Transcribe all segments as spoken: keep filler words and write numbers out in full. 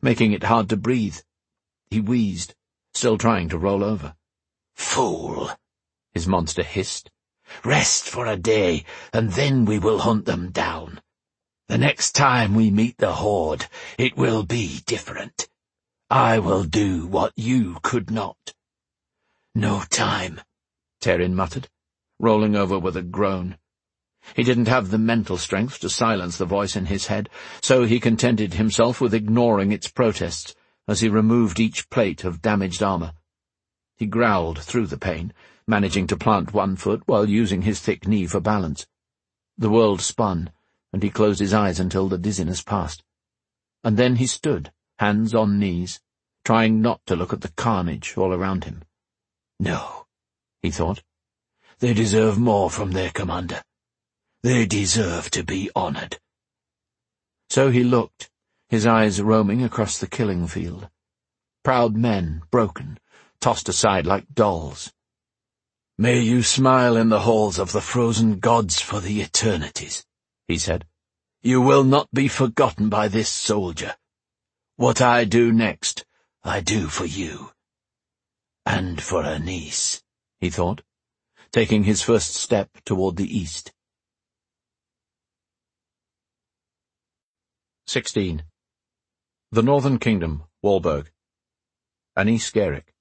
making it hard to breathe. He wheezed, still trying to roll over. "Fool," his monster hissed. "Rest for a day, and then we will hunt them down. The next time we meet the Horde, it will be different. I will do what you could not." "No time," Terin muttered, rolling over with a groan. He didn't have the mental strength to silence the voice in his head, so he contented himself with ignoring its protests as he removed each plate of damaged armor. He growled through the pain, managing to plant one foot while using his thick knee for balance. The world spun, and he closed his eyes until the dizziness passed. And then he stood, hands on knees, trying not to look at the carnage all around him. "No," he thought. "They deserve more from their commander. They deserve to be honored." So he looked, his eyes roaming across the killing field. Proud men, broken, tossed aside like dolls. "May you smile in the halls of the frozen gods for the eternities," he said. "You will not be forgotten by this soldier. What I do next, I do for you. And for Anise," he thought, taking his first step toward the east. Sixteen. The Northern Kingdom, Walberg. Anise Garrick.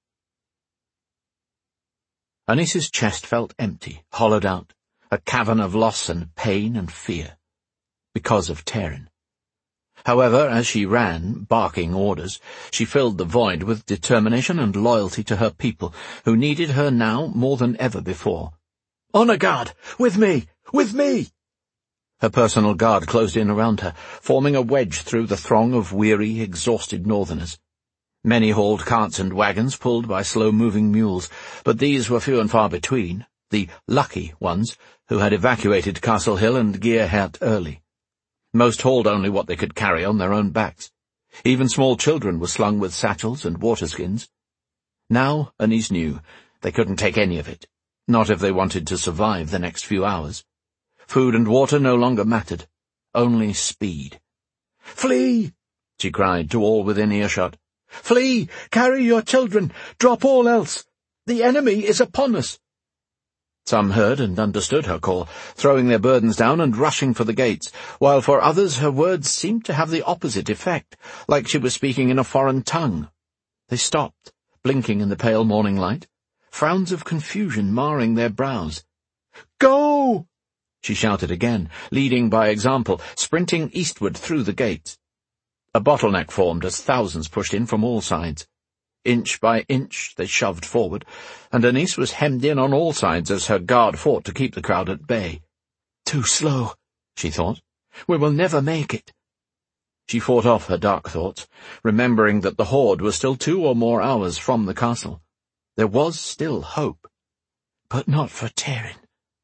Anise's chest felt empty, hollowed out, a cavern of loss and pain and fear, because of Terin. However, as she ran, barking orders, she filled the void with determination and loyalty to her people, who needed her now more than ever before. "Honor guard! With me! With me!" Her personal guard closed in around her, forming a wedge through the throng of weary, exhausted northerners. Many hauled carts and wagons pulled by slow-moving mules, but these were few and far between, the lucky ones who had evacuated Castle Hill and Gearhart early. Most hauled only what they could carry on their own backs. Even small children were slung with satchels and water-skins. Now, Anise knew, they couldn't take any of it, not if they wanted to survive the next few hours. Food and water no longer mattered, only speed. "Flee!" she cried to all within earshot. "Flee! Carry your children! Drop all else! The enemy is upon us!" Some heard and understood her call, throwing their burdens down and rushing for the gates, while for others her words seemed to have the opposite effect, like she was speaking in a foreign tongue. They stopped, blinking in the pale morning light, frowns of confusion marring their brows. "Go!" she shouted again, leading by example, sprinting eastward through the gates. A bottleneck formed as thousands pushed in from all sides. Inch by inch they shoved forward, and Anise was hemmed in on all sides as her guard fought to keep the crowd at bay. "Too slow," she thought. "We will never make it." She fought off her dark thoughts, remembering that the Horde was still two or more hours from the castle. There was still hope. But not for Terin.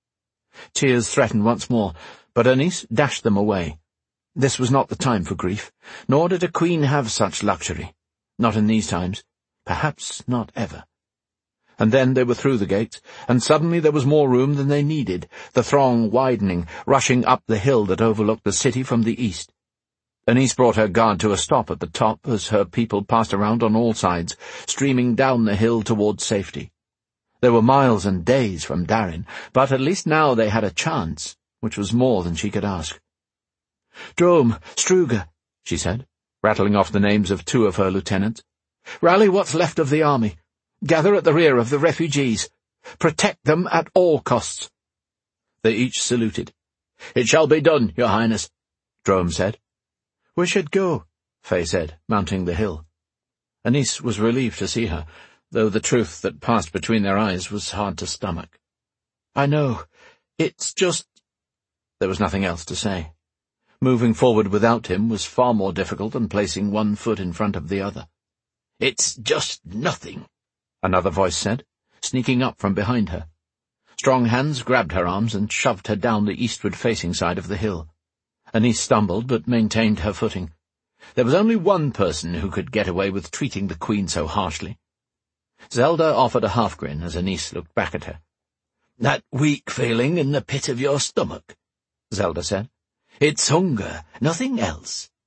Tears threatened once more, but Anise dashed them away. This was not the time for grief, nor did a queen have such luxury. Not in these times. Perhaps not ever. And then they were through the gates, and suddenly there was more room than they needed, the throng widening, rushing up the hill that overlooked the city from the east. Anise brought her guard to a stop at the top as her people passed around on all sides, streaming down the hill toward safety. They were miles and days from Darin, but at least now they had a chance, which was more than she could ask. "Drome, Struga," she said, rattling off the names of two of her lieutenants. "Rally what's left of the army. Gather at the rear of the refugees. Protect them at all costs." They each saluted. "It shall be done, Your Highness," Drome said. "We should go," Faye said, mounting the hill. Anise was relieved to see her, though the truth that passed between their eyes was hard to stomach. "I know. It's just—" There was nothing else to say. Moving forward without him was far more difficult than placing one foot in front of the other. "It's just nothing," another voice said, sneaking up from behind her. Strong hands grabbed her arms and shoved her down the eastward-facing side of the hill. Anise stumbled, but maintained her footing. There was only one person who could get away with treating the queen so harshly. Zelda offered a half-grin as Anise looked back at her. "That weak feeling in the pit of your stomach," Zelda said. "It's hunger, nothing else."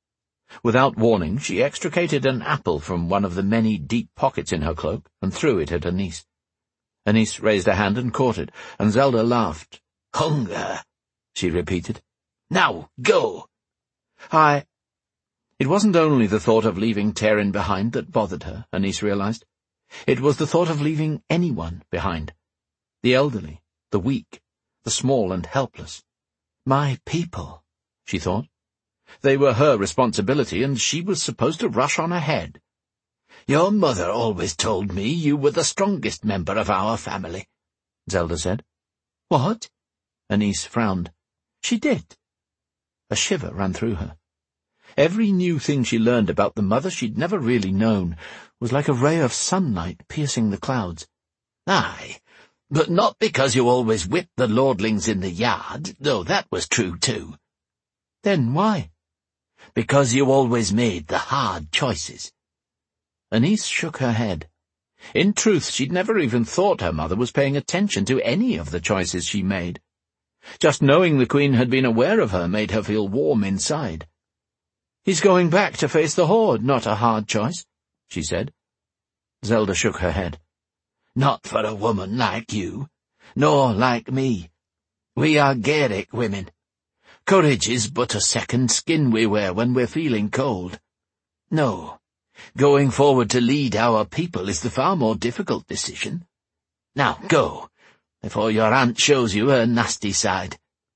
Without warning, she extricated an apple from one of the many deep pockets in her cloak and threw it at Anise. Anise raised a hand and caught it, and Zelda laughed. "Hunger," she repeated. "Now, go." I... It wasn't only the thought of leaving Tairyn behind that bothered her, Anise realized. It was the thought of leaving anyone behind. The elderly, the weak, the small and helpless. My people, she thought. They were her responsibility, and she was supposed to rush on ahead. "Your mother always told me you were the strongest member of our family," Zelda said. What? Anise frowned. She did. A shiver ran through her. Every new thing she learned about the mother she'd never really known was like a ray of sunlight piercing the clouds. "Aye, but not because you always whipped the lordlings in the yard, though that was true too." "Then why?" "Because you always made the hard choices." Anise shook her head. In truth, she'd never even thought her mother was paying attention to any of the choices she made. Just knowing the Queen had been aware of her made her feel warm inside. "He's going back to face the Horde, not a hard choice," she said. Zelda shook her head. "Not for a woman like you, nor like me. We are Garrick women. Courage is but a second skin we wear when we're feeling cold. No, going forward to lead our people is the far more difficult decision. Now go, before your aunt shows you her nasty side."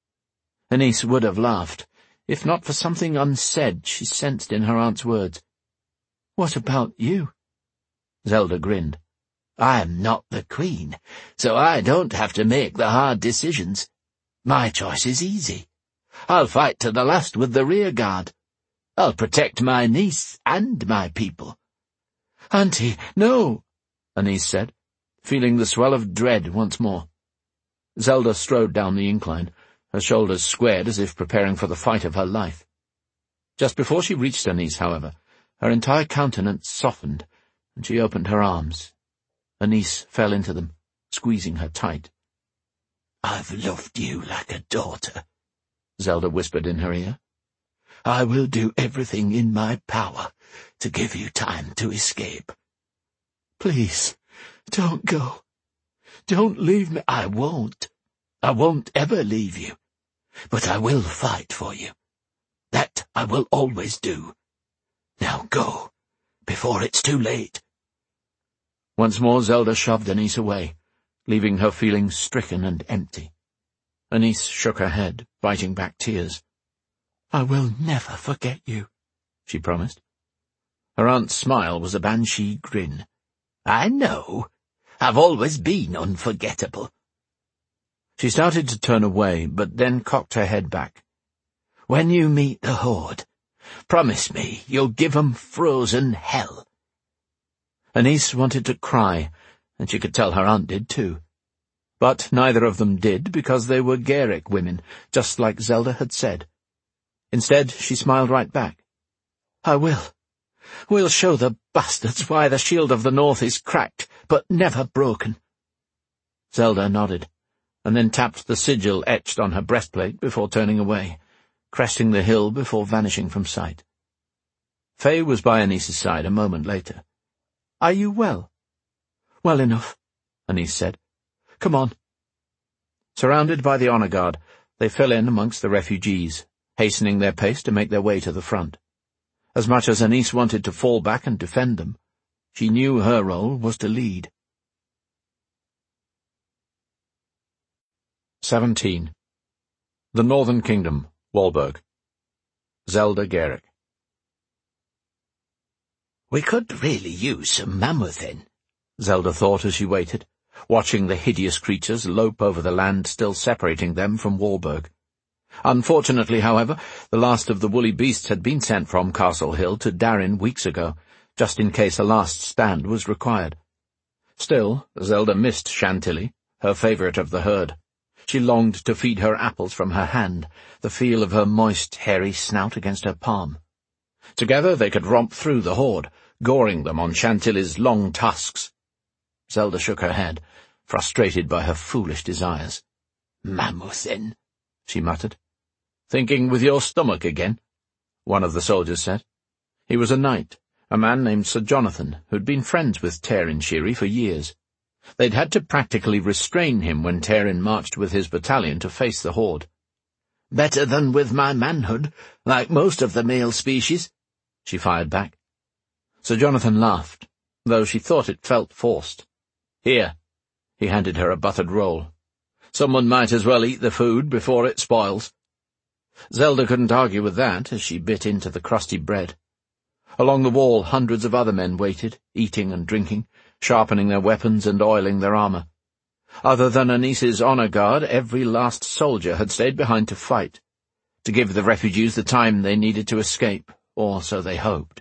Anise would have laughed, if not for something unsaid she sensed in her aunt's words. "What about you?" Zelda grinned. "I'm not the Queen, so I don't have to make the hard decisions. My choice is easy. I'll fight to the last with the rear guard. I'll protect my niece and my people." "Auntie, no," Anise said, feeling the swell of dread once more. Zelda strode down the incline, her shoulders squared as if preparing for the fight of her life. Just before she reached Anise, however, her entire countenance softened, and she opened her arms. Anise fell into them, squeezing her tight. "I've loved you like a daughter," Zelda whispered in her ear. "I will do everything in my power to give you time to escape." "Please, don't go. Don't leave me." "I won't. I won't ever leave you. But I will fight for you. That I will always do. Now go, before it's too late." Once more Zelda shoved Anise away, leaving her feeling stricken and empty. Anise shook her head, biting back tears. "I will never forget you," she promised. Her aunt's smile was a banshee grin. "I know. I've always been unforgettable." She started to turn away, but then cocked her head back. "When you meet the Horde, promise me you'll give 'em frozen hell." Anise wanted to cry, and she could tell her aunt did too. But neither of them did, because they were Garrick women, just like Zelda had said. Instead, she smiled right back. "I will. We'll show the bastards why the shield of the North is cracked, but never broken." Zelda nodded, and then tapped the sigil etched on her breastplate before turning away, cresting the hill before vanishing from sight. Faye was by Anise's side a moment later. "Are you well?" "Well enough," Anise said. "Come on." Surrounded by the honor guard, they fell in amongst the refugees, hastening their pace to make their way to the front. As much as Anise wanted to fall back and defend them, she knew her role was to lead. Seventeen. The Northern Kingdom, Walburg. Zelda Garrick. "We could really use some mammothing," Zelda thought as she waited, watching the hideous creatures lope over the land still separating them from Walburg. Unfortunately, however, the last of the woolly beasts had been sent from Castle Hill to Darren weeks ago, just in case a last stand was required. Still, Zelda missed Chantilly, her favourite of the herd. She longed to feed her apples from her hand, the feel of her moist, hairy snout against her palm. Together they could romp through the Horde, goring them on Chantilly's long tusks. Zelda shook her head, frustrated by her foolish desires. "Mammothing," she muttered. "Thinking with your stomach again?" one of the soldiers said. He was a knight, a man named Sir Jonathan, who'd been friends with Teirin Shiri for years. They'd had to practically restrain him when Teirin marched with his battalion to face the horde. "Better than with my manhood, like most of the male species," she fired back. Sir Jonathan laughed, though she thought it felt forced. "Here." He handed her a buttered roll. "Someone might as well eat the food before it spoils." Zelda couldn't argue with that as she bit into the crusty bread. Along the wall, hundreds of other men waited, eating and drinking, sharpening their weapons and oiling their armor. Other than Anis's honor guard, every last soldier had stayed behind to fight, to give the refugees the time they needed to escape, or so they hoped.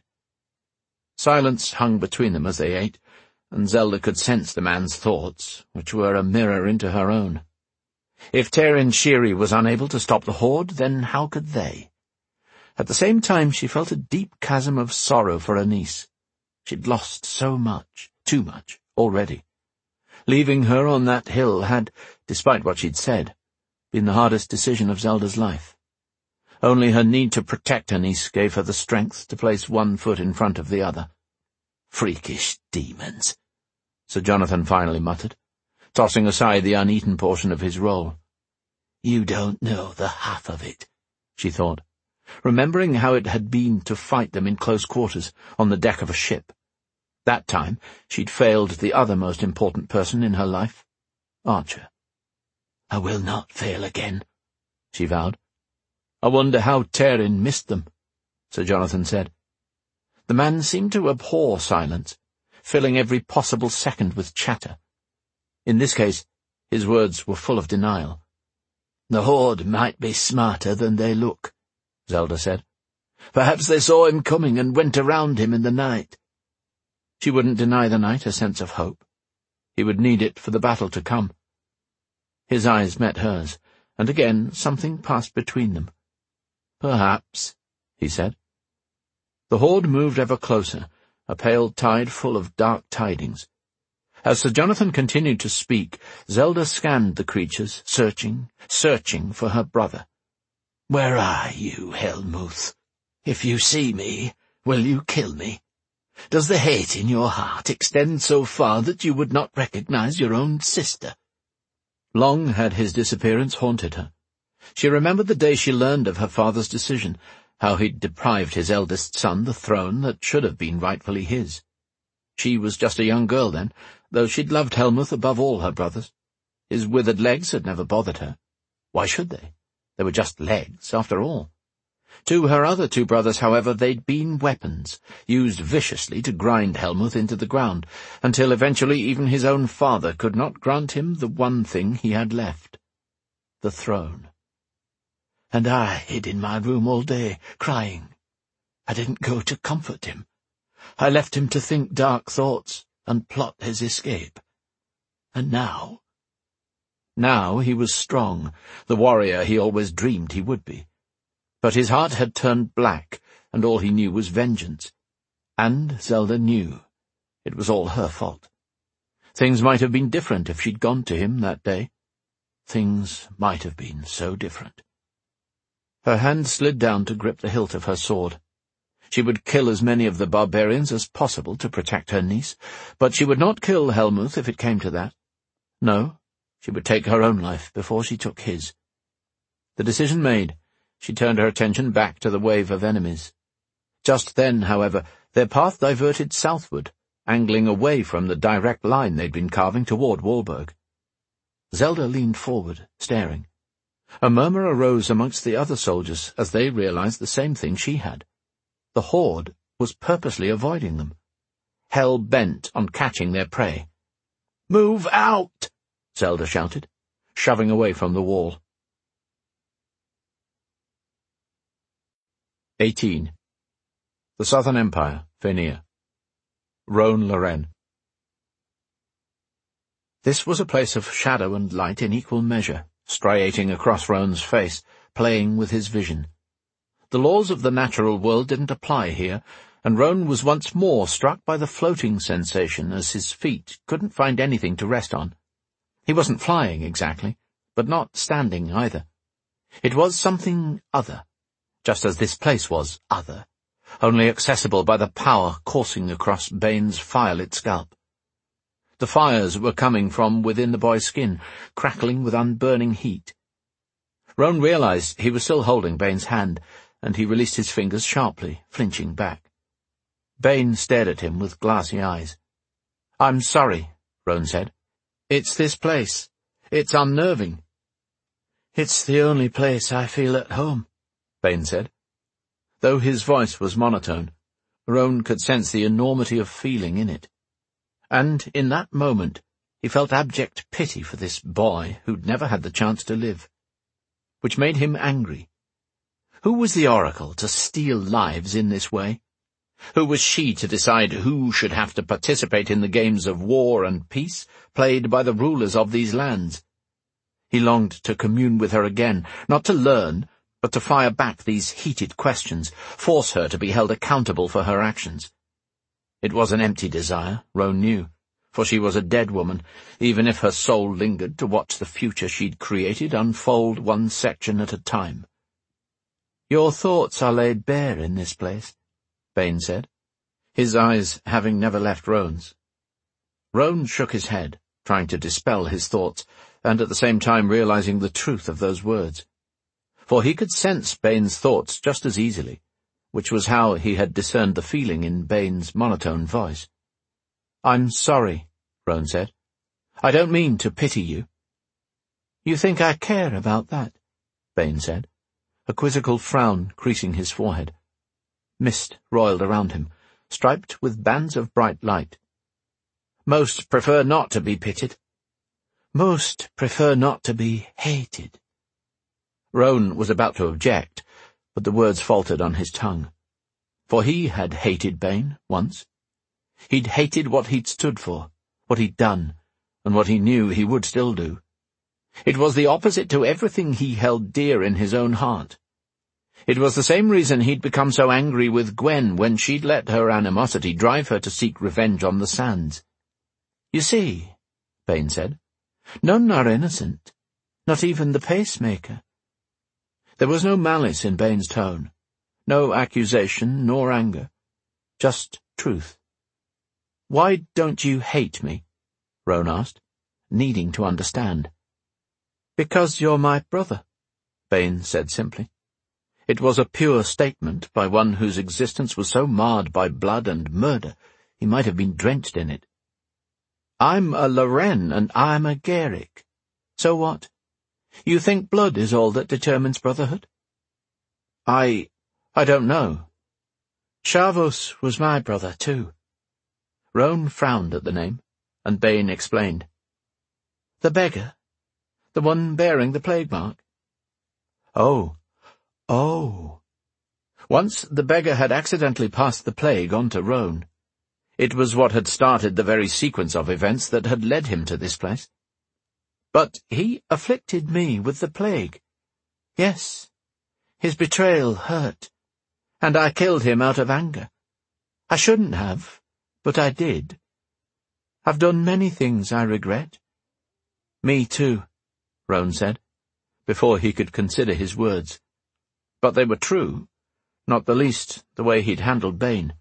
Silence hung between them as they ate, and Zelda could sense the man's thoughts, which were a mirror into her own. If Teirin Shiri was unable to stop the horde, then how could they? At the same time, she felt a deep chasm of sorrow for Anis. She'd lost so much, too much, already. Leaving her on that hill had, despite what she'd said, been the hardest decision of Zelda's life. Only her need to protect Anis gave her the strength to place one foot in front of the other. "Freakish demons," Sir Jonathan finally muttered, tossing aside the uneaten portion of his roll. "You don't know the half of it," she thought, remembering how it had been to fight them in close quarters on the deck of a ship. That time she'd failed the other most important person in her life, Archer. "I will not fail again," she vowed. "I wonder how Teirin missed them," Sir Jonathan said. The man seemed to abhor silence, filling every possible second with chatter. In this case, his words were full of denial. "The horde might be smarter than they look," Zelda said. "Perhaps they saw him coming and went around him in the night." She wouldn't deny the knight a sense of hope. He would need it for the battle to come. His eyes met hers, and again something passed between them. "Perhaps," he said. The horde moved ever closer, a pale tide full of dark tidings. As Sir Jonathan continued to speak, Zelda scanned the creatures, searching, searching for her brother. "Where are you, Helmuth? If you see me, will you kill me? Does the hate in your heart extend so far that you would not recognize your own sister?" Long had his disappearance haunted her. She remembered the day she learned of her father's decision, how he'd deprived his eldest son the throne that should have been rightfully his. She was just a young girl then, though she'd loved Helmuth above all her brothers. His withered legs had never bothered her. Why should they? They were just legs, after all. To her other two brothers, however, they'd been weapons, used viciously to grind Helmuth into the ground, until eventually even his own father could not grant him the one thing he had left, the throne. "And I hid in my room all day, crying. I didn't go to comfort him. I left him to think dark thoughts and plot his escape. And now—" Now he was strong, the warrior he always dreamed he would be. But his heart had turned black, and all he knew was vengeance. And Zelda knew. It was all her fault. Things might have been different if she'd gone to him that day. Things might have been so different. Her hand slid down to grip the hilt of her sword. She would kill as many of the barbarians as possible to protect her niece, but she would not kill Helmuth if it came to that. No, she would take her own life before she took his. The decision made, she turned her attention back to the wave of enemies. Just then, however, their path diverted southward, angling away from the direct line they'd been carving toward Walberg. Zelda leaned forward, staring. A murmur arose amongst the other soldiers as they realized the same thing she had. The horde was purposely avoiding them, hell-bent on catching their prey. "Move out!" Zelda shouted, shoving away from the wall. eighteen. The Southern Empire, Fenir. Rhône-Lorraine. This was a place of shadow and light in equal measure, striating across Rhone's face, playing with his vision. The laws of the natural world didn't apply here, and Rhône was once more struck by the floating sensation as his feet couldn't find anything to rest on. He wasn't flying exactly, but not standing either. It was something other, just as this place was other, only accessible by the power coursing across Bain's firelit scalp. The fires were coming from within the boy's skin, crackling with unburning heat. Roan realized he was still holding Bain's hand, and he released his fingers sharply, flinching back. Bain stared at him with glassy eyes. "I'm sorry," Roan said. "It's this place. It's unnerving." "It's the only place I feel at home," Bain said. Though his voice was monotone, Roan could sense the enormity of feeling in it. And in that moment he felt abject pity for this boy who'd never had the chance to live. Which made him angry. Who was the Oracle to steal lives in this way? Who was she to decide who should have to participate in the games of war and peace played by the rulers of these lands? He longed to commune with her again, not to learn, but to fire back these heated questions, force her to be held accountable for her actions. It was an empty desire, Roan knew, for she was a dead woman, even if her soul lingered to watch the future she'd created unfold one section at a time. "Your thoughts are laid bare in this place," Bain said, his eyes having never left Roan's. Roan shook his head, trying to dispel his thoughts, and at the same time realizing the truth of those words. For he could sense Bain's thoughts just as easily, which was how he had discerned the feeling in Bain's monotone voice. "I'm sorry," Roan said. "I don't mean to pity you." "You think I care about that?" Bain said, a quizzical frown creasing his forehead. Mist roiled around him, striped with bands of bright light. "Most prefer not to be pitied." "Most prefer not to be hated." Roan was about to object, but the words faltered on his tongue. For he had hated Bain once. He'd hated what he'd stood for, what he'd done, and what he knew he would still do. It was the opposite to everything he held dear in his own heart. It was the same reason he'd become so angry with Gwen when she'd let her animosity drive her to seek revenge on the sands. "You see," Bain said, "none are innocent, not even the pacemaker." There was no malice in Bain's tone, no accusation nor anger, just truth. "Why don't you hate me?" Roan asked, needing to understand. "Because you're my brother," Bain said simply. It was a pure statement by one whose existence was so marred by blood and murder he might have been drenched in it. "I'm a Loren and I'm a Garrick. So what? You think blood is all that determines brotherhood?" I... I don't know. Shavos was my brother, too." Roan frowned at the name, and Bain explained. "The beggar? The one bearing the plague mark?" "Oh, oh." Once the beggar had accidentally passed the plague on to Roan. It was what had started the very sequence of events that had led him to this place. "But he afflicted me with the plague. Yes, his betrayal hurt, and I killed him out of anger. I shouldn't have, but I did. I've done many things I regret." "Me too," Roan said, before he could consider his words. But they were true, not the least the way he'd handled Bain.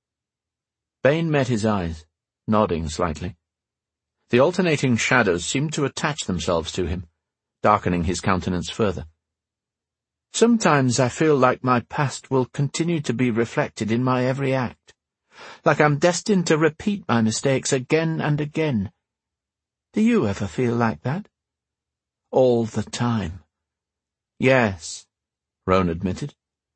Bain met his eyes, nodding slightly. The alternating shadows seemed to attach themselves to him, darkening his countenance further. "Sometimes I feel like my past will continue to be reflected in my every act, like I'm destined to repeat my mistakes again and again. Do you ever feel like that?" "All the time." "Yes," Roan admitted.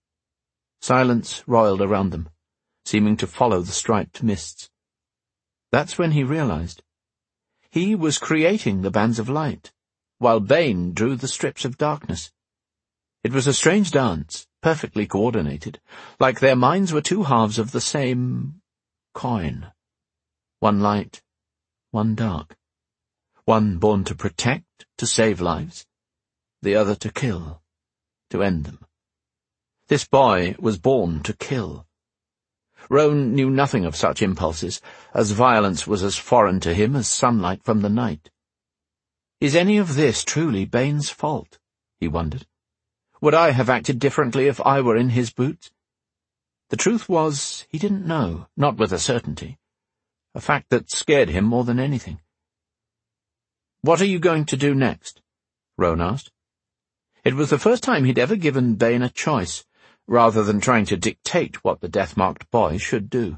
Silence roiled around them, seeming to follow the striped mists. That's when he realized. He was creating the bands of light, while Bain drew the strips of darkness. It was a strange dance, perfectly coordinated, like their minds were two halves of the same coin. One light, one dark. One born to protect, to save lives, the other to kill, to end them. This boy was born to kill. Roan knew nothing of such impulses, as violence was as foreign to him as sunlight from the night. Is any of this truly Bain's fault? He wondered. Would I have acted differently if I were in his boots? The truth was, he didn't know, not with a certainty, a fact that scared him more than anything. "What are you going to do next?" Roan asked. It was the first time he'd ever given Bane a choice, rather than trying to dictate what the death-marked boy should do.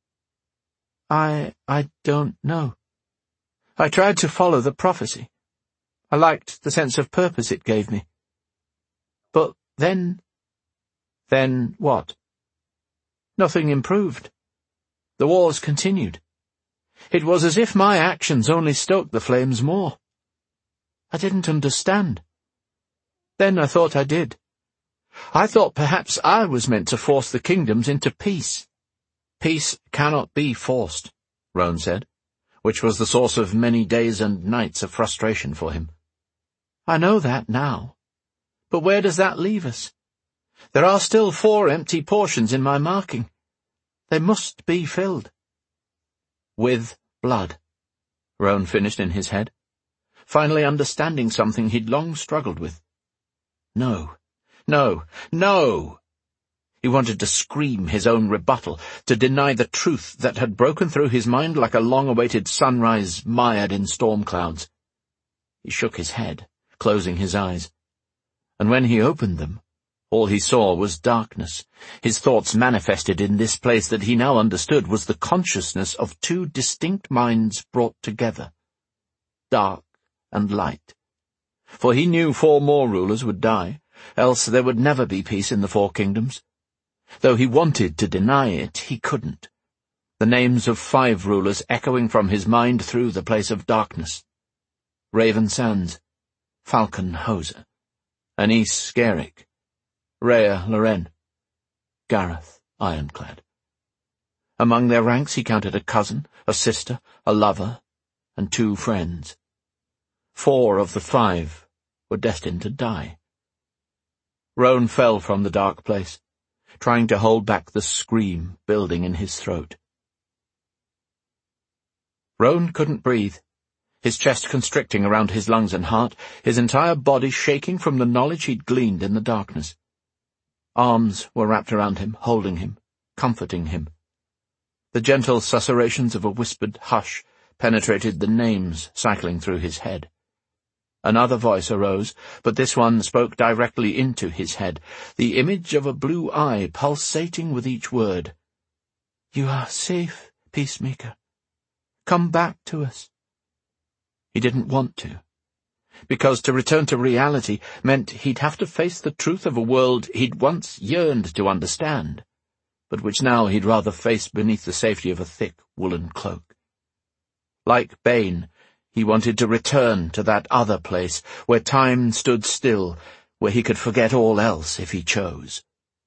I... I don't know. I tried to follow the prophecy. I liked the sense of purpose it gave me. But then... Then what? Nothing improved. The wars continued. It was as if my actions only stoked the flames more. I didn't understand. Then I thought I did. I thought perhaps I was meant to force the kingdoms into peace. Peace cannot be forced, Roan said, which was the source of many days and nights of frustration for him. I know that now. But where does that leave us? There are still four empty portions in my marking. They must be filled. With blood, Roan finished in his head, finally understanding something he'd long struggled with. No, no, no! He wanted to scream his own rebuttal, to deny the truth that had broken through his mind like a long-awaited sunrise mired in storm clouds. He shook his head, closing his eyes, and when he opened them, all he saw was darkness. His thoughts manifested in this place that he now understood was the consciousness of two distinct minds brought together, dark and light. For he knew four more rulers would die, else there would never be peace in the Four Kingdoms. Though he wanted to deny it, he couldn't. The names of five rulers echoing from his mind through the place of darkness. Raven Sands, Falcon Hoser, Anise Skerrick, Rhea Loren, Gareth Ironclad. Among their ranks he counted a cousin, a sister, a lover, and two friends. Four of the five were destined to die. Roan fell from the dark place, trying to hold back the scream building in his throat. Roan couldn't breathe, his chest constricting around his lungs and heart, his entire body shaking from the knowledge he'd gleaned in the darkness. Arms were wrapped around him, holding him, comforting him. The gentle susurrations of a whispered hush penetrated the names cycling through his head. Another voice arose, but this one spoke directly into his head, the image of a blue eye pulsating with each word. "You are safe, Peacemaker. Come back to us." He didn't want to, because to return to reality meant he'd have to face the truth of a world he'd once yearned to understand, but which now he'd rather face beneath the safety of a thick woolen cloak. Like Bane, he wanted to return to that other place, where time stood still, where he could forget all else if he chose.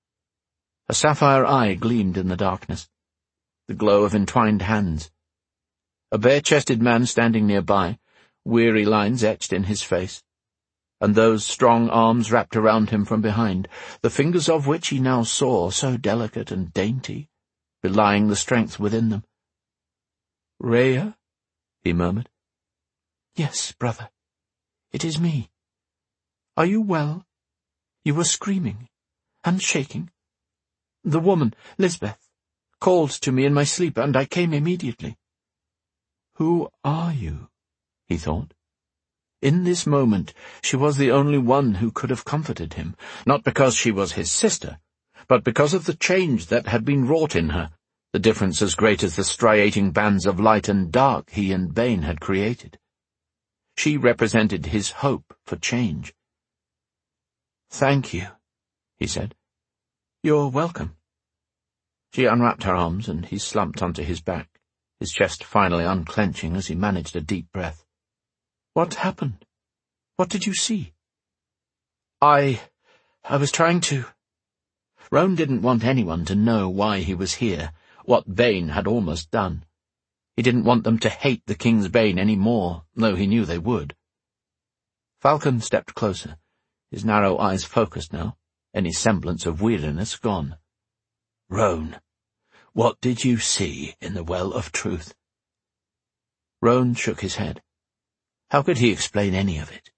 A sapphire eye gleamed in the darkness, the glow of entwined hands. A bare-chested man standing nearby, weary lines etched in his face, and those strong arms wrapped around him from behind, the fingers of which he now saw so delicate and dainty, belying the strength within them. "Rhea?" he murmured. "Yes, brother. It is me. Are you well? You were screaming and shaking. The woman, Lisbeth, called to me in my sleep, and I came immediately." "Who are you?" he thought. In this moment she was the only one who could have comforted him, not because she was his sister, but because of the change that had been wrought in her, the difference as great as the striating bands of light and dark he and Bane had created. She represented his hope for change. "Thank you," he said. "You're welcome." She unwrapped her arms, and he slumped onto his back, his chest finally unclenching as he managed a deep breath. "What happened? What did you see?" I... I was trying to... Roan didn't want anyone to know why he was here, what Bane had almost done. He didn't want them to hate the King's Bane any more, though he knew they would. Falcon stepped closer, his narrow eyes focused now, any semblance of weariness gone. "Roan, what did you see in the Well of Truth?" Roan shook his head. How could he explain any of it?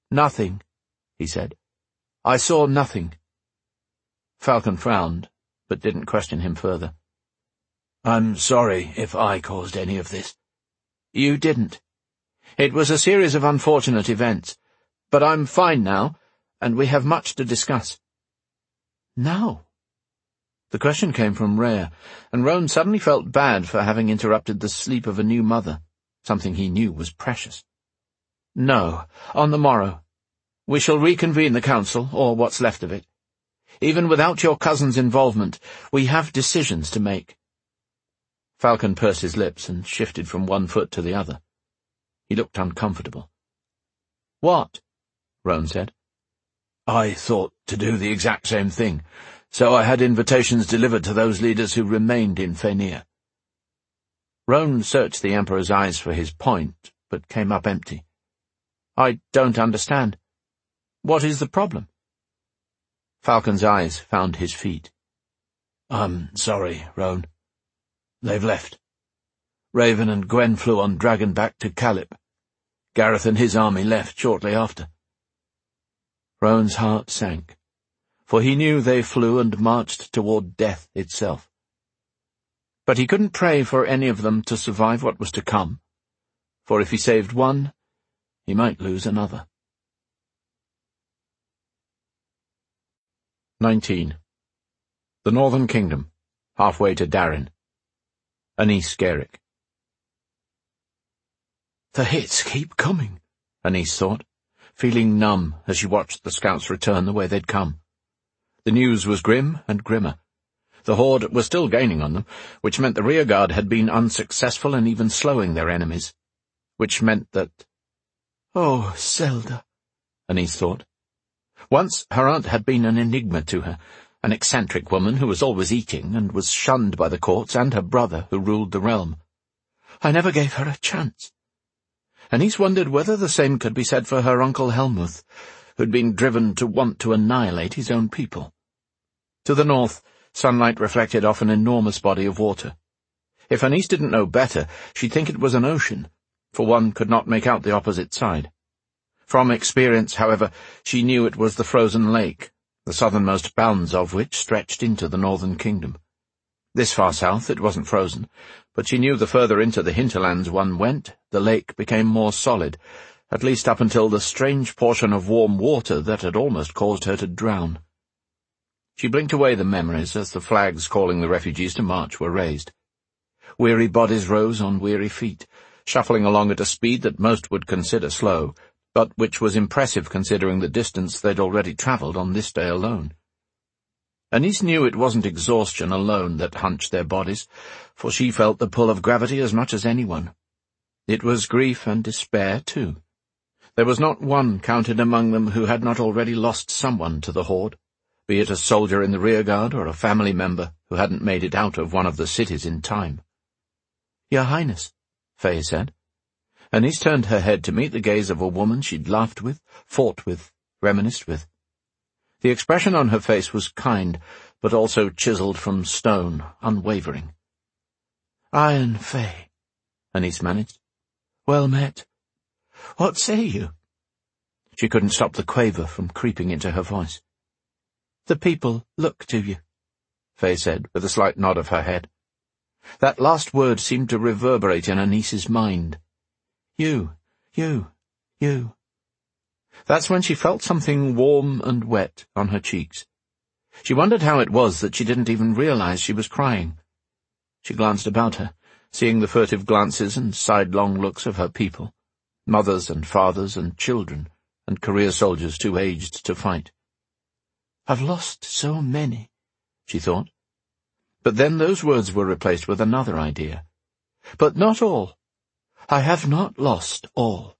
"Nothing," he said. "I saw nothing." Falcon frowned, but didn't question him further. "I'm sorry if I caused any of this." "You didn't. It was a series of unfortunate events, but I'm fine now, and we have much to discuss." "Now?" The question came from Rhea, and Rowan suddenly felt bad for having interrupted the sleep of a new mother, something he knew was precious. "No, on the morrow. We shall reconvene the council, or what's left of it. Even without your cousin's involvement, we have decisions to make." Falcon pursed his lips and shifted from one foot to the other. He looked uncomfortable. "What?" Rowan said. "I thought to do the exact same thing, so I had invitations delivered to those leaders who remained in Fenir." Rowan searched the Emperor's eyes for his point, but came up empty. "I don't understand. What is the problem?" Falcon's eyes found his feet. "I'm sorry, Rowan. They've left. Raven and Gwen flew on Dragon back to Calip. Gareth and his army left shortly after." Rowan's heart sank, for he knew they flew and marched toward death itself. But he couldn't pray for any of them to survive what was to come, for if he saved one, he might lose another. nineteen. The Northern Kingdom, halfway to Darin. Anise Gaelic. "The hits keep coming," Anise thought, feeling numb as she watched the scouts return the way they'd come. The news was grim and grimmer. The Horde was still gaining on them, which meant the rearguard had been unsuccessful in even slowing their enemies, which meant that— "Oh, Zelda," Anise thought. Once her aunt had been an enigma to her, an eccentric woman who was always eating and was shunned by the courts and her brother who ruled the realm. I never gave her a chance. Anise wondered whether the same could be said for her uncle Helmuth, who'd been driven to want to annihilate his own people. To the north, sunlight reflected off an enormous body of water. If Anise didn't know better, she'd think it was an ocean, for one could not make out the opposite side. From experience, however, she knew it was the frozen lake, the southernmost bounds of which stretched into the Northern Kingdom. This far south it wasn't frozen, but she knew the further into the hinterlands one went, the lake became more solid, at least up until the strange portion of warm water that had almost caused her to drown. She blinked away the memories as the flags calling the refugees to march were raised. Weary bodies rose on weary feet, shuffling along at a speed that most would consider slow, but which was impressive considering the distance they'd already travelled on this day alone. Anise knew it wasn't exhaustion alone that hunched their bodies, for she felt the pull of gravity as much as anyone. It was grief and despair, too. There was not one counted among them who had not already lost someone to the Horde, be it a soldier in the rearguard or a family member who hadn't made it out of one of the cities in time. "Your Highness," Faye said. Anise turned her head to meet the gaze of a woman she'd laughed with, fought with, reminisced with. The expression on her face was kind, but also chiselled from stone, unwavering. "Iron Faye," Anise managed. "Well met. What say you?" She couldn't stop the quaver from creeping into her voice. "The people look to you," Faye said, with a slight nod of her head. That last word seemed to reverberate in Anise's mind. You, you, you. That's when she felt something warm and wet on her cheeks. She wondered how it was that she didn't even realize she was crying. She glanced about her, seeing the furtive glances and sidelong looks of her people, mothers and fathers and children, and career soldiers too aged to fight. "I've lost so many," she thought. But then those words were replaced with another idea. "But not all. I have not lost all."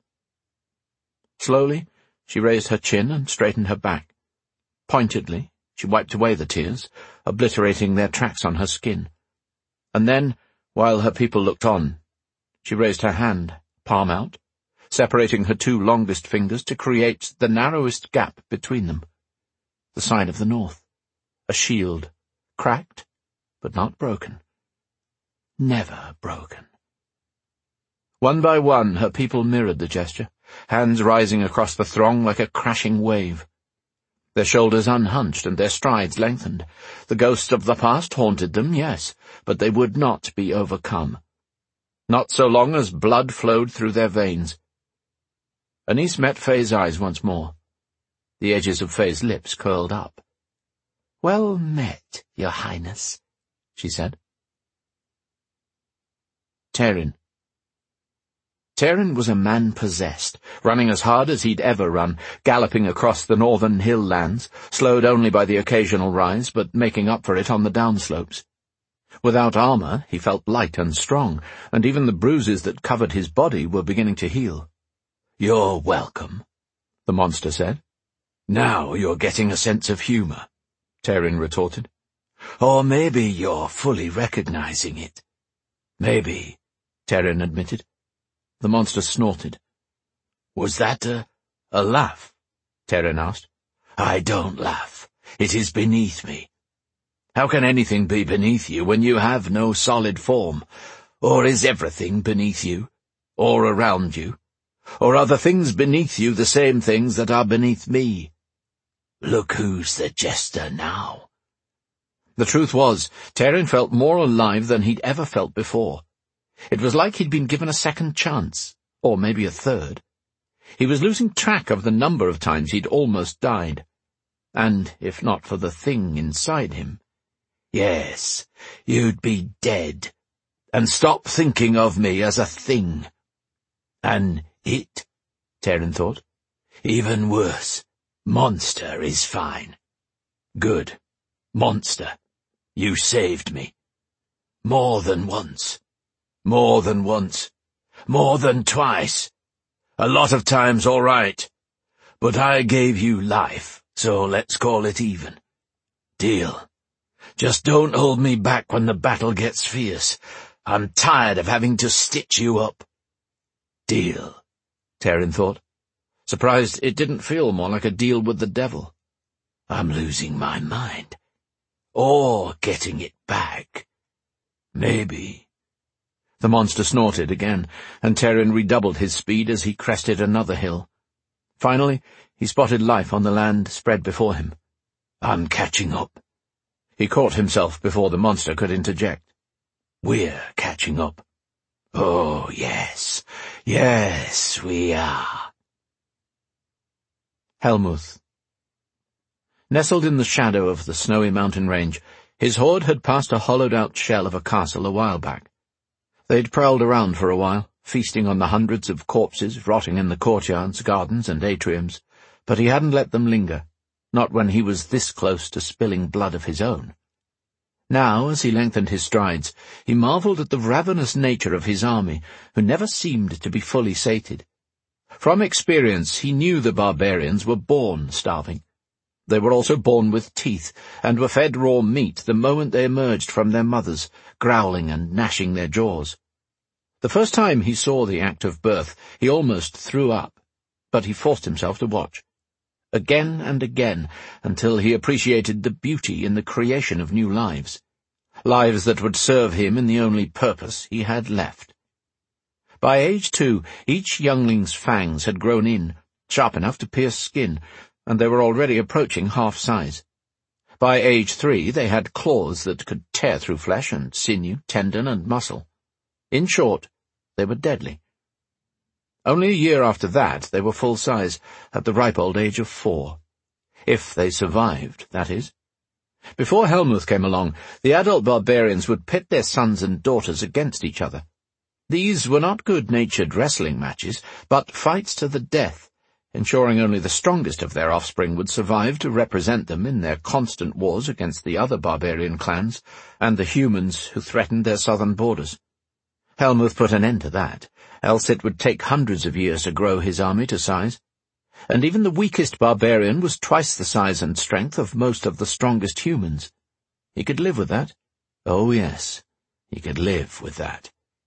Slowly, she raised her chin and straightened her back. Pointedly, she wiped away the tears, obliterating their tracks on her skin. And then, while her people looked on, she raised her hand, palm out, separating her two longest fingers to create the narrowest gap between them. The sign of the North. A shield, cracked, but not broken. Never broken. One by one, her people mirrored the gesture, hands rising across the throng like a crashing wave. Their shoulders unhunched and their strides lengthened. The ghosts of the past haunted them, yes, but they would not be overcome. Not so long as blood flowed through their veins. Anise met Faye's eyes once more. The edges of Faye's lips curled up. "Well met, Your Highness," she said. Tairin. Tairin was a man possessed, running as hard as he'd ever run, galloping across the northern hill lands, slowed only by the occasional rise, but making up for it on the downslopes. Without armor, he felt light and strong, and even the bruises that covered his body were beginning to heal. "You're welcome," the monster said. "Now you're getting a sense of humor," Tairin retorted. "Or maybe you're fully recognizing it." "Maybe," Tairin admitted. The monster snorted. "Was that a, a laugh?" Tairin asked. "I don't laugh. It is beneath me." "How can anything be beneath you when you have no solid form? Or is everything beneath you? Or around you? Or are the things beneath you the same things that are beneath me? Look who's the jester now." The truth was, Tairin felt more alive than he'd ever felt before. It was like he'd been given a second chance, or maybe a third. He was losing track of the number of times he'd almost died. And, if not for the thing inside him, yes, you'd be dead. And stop thinking of me as a thing. An it, Tairin thought. Even worse, monster is fine. Good. Monster, you saved me. More than once. More than once. More than twice. A lot of times, all right. But I gave you life, so let's call it even. Deal. Just don't hold me back when the battle gets fierce. I'm tired of having to stitch you up. Deal, Tairin thought, surprised it didn't feel more like a deal with the devil. I'm losing my mind. Or getting it back. Maybe. The monster snorted again, and Tairin redoubled his speed as he crested another hill. Finally, he spotted life on the land spread before him. I'm catching up. He caught himself before the monster could interject. We're catching up. Oh, yes, yes, we are. Helmuth. Nestled in the shadow of the snowy mountain range, his horde had passed a hollowed-out shell of a castle a while back. They'd prowled around for a while, feasting on the hundreds of corpses rotting in the courtyards, gardens, and atriums, but he hadn't let them linger, not when he was this close to spilling blood of his own. Now, as he lengthened his strides, he marvelled at the ravenous nature of his army, who never seemed to be fully sated. From experience, he knew the barbarians were born starving. They were also born with teeth, and were fed raw meat the moment they emerged from their mothers, growling and gnashing their jaws. The first time he saw the act of birth, he almost threw up, but he forced himself to watch. Again and again, until he appreciated the beauty in the creation of new lives. Lives that would serve him in the only purpose he had left. By age two, each youngling's fangs had grown in, sharp enough to pierce skin, and they were already approaching half-size. By age three, they had claws that could tear through flesh and sinew, tendon and muscle. In short, they were deadly. Only a year after that, they were full-size, at the ripe old age of four. If they survived, that is. Before Helmuth came along, the adult barbarians would pit their sons and daughters against each other. These were not good-natured wrestling matches, but fights to the death, ensuring only the strongest of their offspring would survive to represent them in their constant wars against the other barbarian clans and the humans who threatened their southern borders. Helmuth put an end to that, else it would take hundreds of years to grow his army to size. And even the weakest barbarian was twice the size and strength of most of the strongest humans. He could live with that. Oh, yes, he could live with that.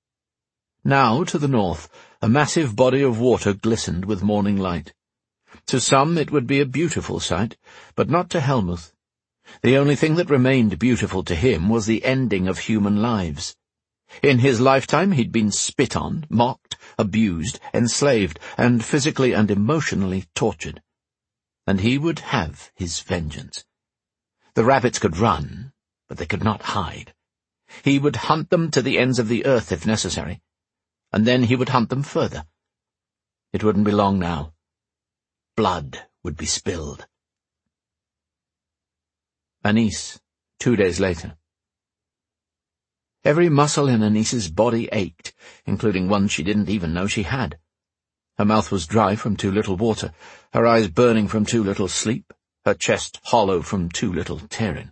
Now, to the north, a massive body of water glistened with morning light. To some it would be a beautiful sight, but not to Helmuth. The only thing that remained beautiful to him was the ending of human lives. In his lifetime he'd been spit on, mocked, abused, enslaved, and physically and emotionally tortured. and he would have his vengeance. The rabbits could run, but they could not hide. He would hunt them to the ends of the earth if necessary, and then he would hunt them further. It wouldn't be long now. Blood would be spilled. Anise, two days later. Every muscle in Anice's body ached, including one she didn't even know she had. Her mouth was dry from too little water, her eyes burning from too little sleep, her chest hollow from too little tearing.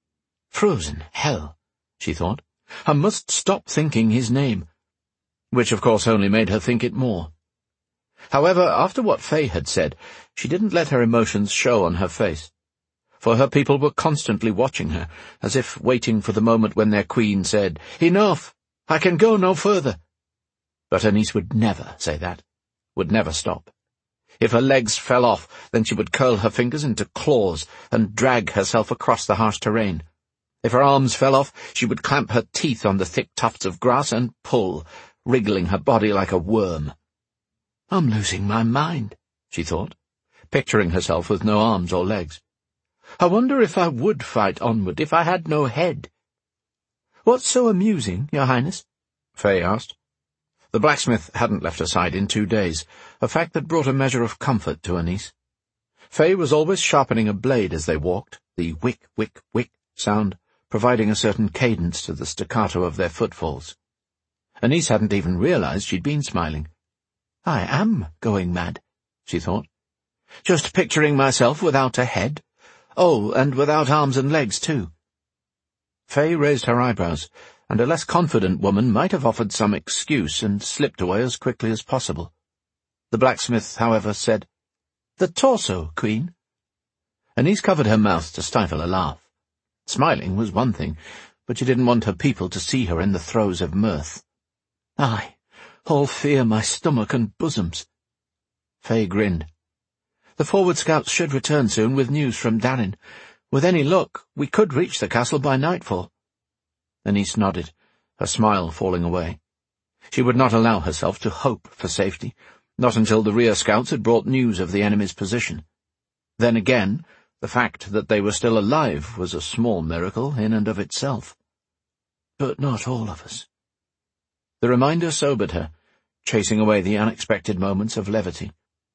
Frozen hell, she thought. I must stop thinking his name. Which of course only made her think it more. However, after what Faye had said, she didn't let her emotions show on her face. For her people were constantly watching her, as if waiting for the moment when their queen said, "Enough! I can go no further." But Anise would never say that, would never stop. If her legs fell off, then she would curl her fingers into claws and drag herself across the harsh terrain. If her arms fell off, she would clamp her teeth on the thick tufts of grass and pull, wriggling her body like a worm. I'm losing my mind, she thought, picturing herself with no arms or legs. I wonder if I would fight onward if I had no head. What's so amusing, Your Highness? Faye asked. The blacksmith hadn't left her side in two days, a fact that brought a measure of comfort to Anise. Faye was always sharpening a blade as they walked, the wick, wick, wick sound providing a certain cadence to the staccato of their footfalls. Anise hadn't even realized she'd been smiling. I am going mad, she thought. Just picturing myself without a head. Oh, and without arms and legs, too. Faye raised her eyebrows, and a less confident woman might have offered some excuse and slipped away as quickly as possible. The blacksmith, however, said, The torso, Queen. Anise covered her mouth to stifle a laugh. Smiling was one thing, but she didn't want her people to see her in the throes of mirth. I all fear my stomach and bosoms. Faye grinned. The forward scouts should return soon with news from Darin. With any luck, we could reach the castle by nightfall. Anise nodded, her smile falling away. She would not allow herself to hope for safety, not until the rear scouts had brought news of the enemy's position. Then again, the fact that they were still alive was a small miracle in and of itself. But not all of us. The reminder sobered her, chasing away the unexpected moments of levity.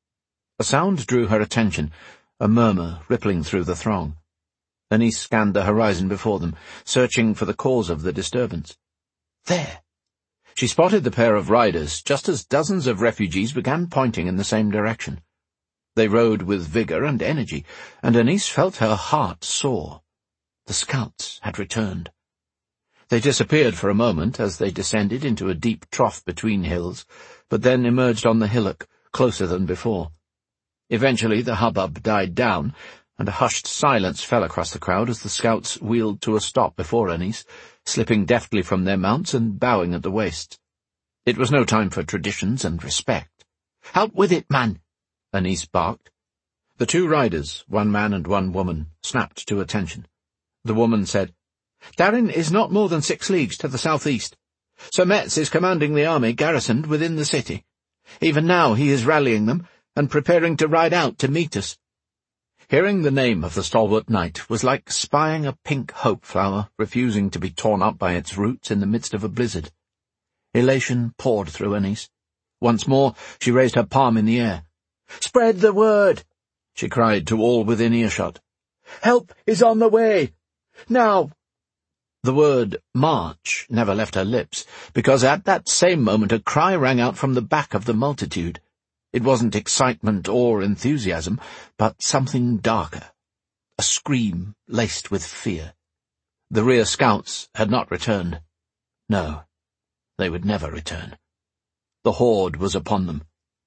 A sound drew her attention, a murmur rippling through the throng. Anise scanned the horizon before them, searching for the cause of the disturbance. There! She spotted the pair of riders just as dozens of refugees began pointing in the same direction. They rode with vigour and energy, and Anise felt her heart soar. The scouts had returned. They disappeared for a moment as they descended into a deep trough between hills, but then emerged on the hillock, closer than before. Eventually the hubbub died down, and a hushed silence fell across the crowd as the scouts wheeled to a stop before Anise, slipping deftly from their mounts and bowing at the waist. It was no time for traditions and respect. "Out with it, man!" Anise barked. The two riders, one man and one woman, snapped to attention. The woman said, "Darin is not more than six leagues to the southeast. Sir Metz is commanding the army garrisoned within the city. Even now he is rallying them and preparing to ride out to meet us." Hearing the name of the stalwart knight was like spying a pink hope flower refusing to be torn up by its roots in the midst of a blizzard. Elation poured through Anise. Once more she raised her palm in the air. "Spread the word!" she cried to all within earshot. "Help is on the way! Now!" The word march never left her lips, because at that same moment a cry rang out from the back of the multitude. It wasn't excitement or enthusiasm, but something darker. A scream laced with fear. The rear scouts had not returned. No, they would never return. The horde was upon them.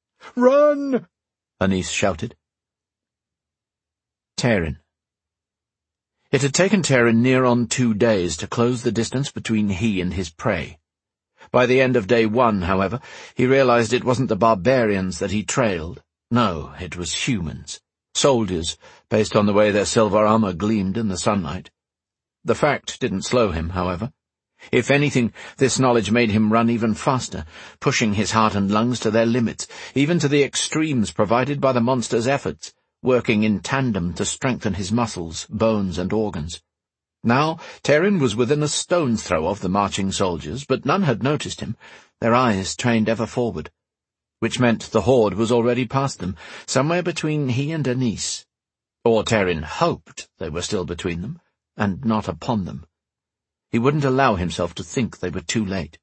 "Run!" Anise shouted. Tairyn. It had taken Tairyn near on two days to close the distance between he and his prey. By the end of day one, however, he realized it wasn't the barbarians that he trailed. No, it was humans. Soldiers, based on the way their silver armor gleamed in the sunlight. The fact didn't slow him, however. If anything, this knowledge made him run even faster, pushing his heart and lungs to their limits, even to the extremes provided by the monster's efforts, working in tandem to strengthen his muscles, bones, and organs. Now Tarin was within a stone's throw of the marching soldiers, but none had noticed him, their eyes trained ever forward, which meant the horde was already past them, somewhere between he and Anise. Or Tarin hoped they were still between them, and not upon them. He wouldn't allow himself to think they were too late.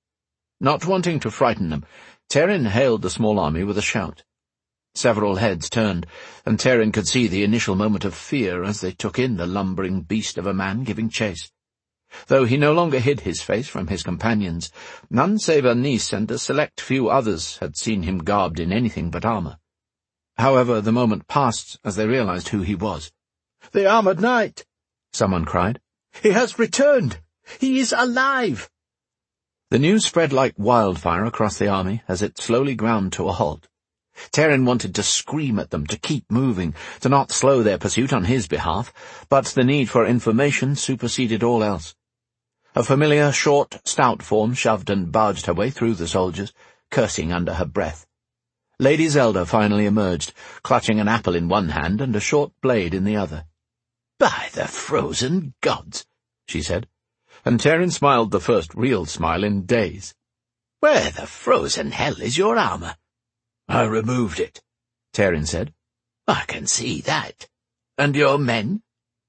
Not wanting to frighten them, Tarin hailed the small army with a shout. Several heads turned, and Tarin could see the initial moment of fear as they took in the lumbering beast of a man giving chase. Though he no longer hid his face from his companions, none save Anise and a select few others had seen him garbed in anything but armour. However, the moment passed as they realized who he was. "The armoured knight!" someone cried. "He has returned! He is alive!" The news spread like wildfire across the army as it slowly ground to a halt. Tarin wanted to scream at them to keep moving, to not slow their pursuit on his behalf, but the need for information superseded all else. A familiar, short, stout form shoved and barged her way through the soldiers, cursing under her breath. Lady Zelda finally emerged, clutching an apple in one hand and a short blade in the other. "By the frozen gods," she said, and Tarin smiled the first real smile in days. "Where the frozen hell is your armour?" "I removed it," Tarin said. "I can see that. And your men?"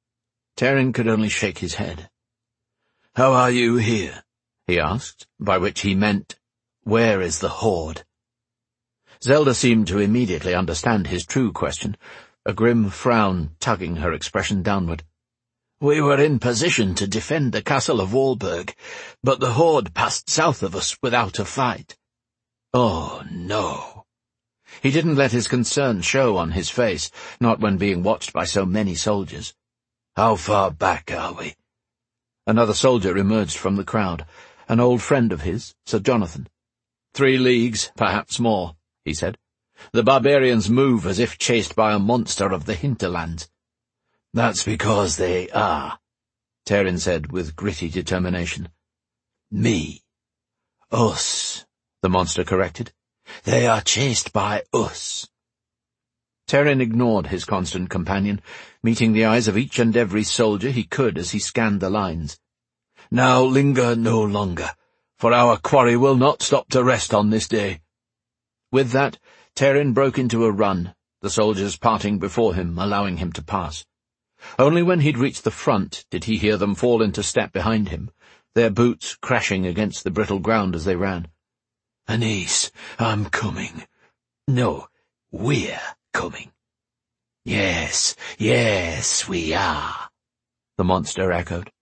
Tarin could only shake his head. "How are you here?" he asked, by which he meant, "Where is the horde?" Zelda seemed to immediately understand his true question, a grim frown tugging her expression downward. "We were in position to defend the castle of Walburg, but the horde passed south of us without a fight." "Oh, no." He didn't let his concern show on his face, not when being watched by so many soldiers. "How far back are we?" Another soldier emerged from the crowd, an old friend of his, Sir Jonathan. "Three leagues, perhaps more," he said. "The barbarians move as if chased by a monster of the hinterlands." "That's because they are," Tarin said with gritty determination. "Me. Us," the monster corrected. "They are chased by us." Tarin ignored his constant companion, meeting the eyes of each and every soldier he could as he scanned the lines. "Now linger no longer, for our quarry will not stop to rest on this day." With that, Tarin broke into a run, the soldiers parting before him, allowing him to pass. Only when he'd reached the front did he hear them fall into step behind him, their boots crashing against the brittle ground as they ran. "Anise, I'm coming." "No, we're coming." "Yes, yes, we are," the monster echoed.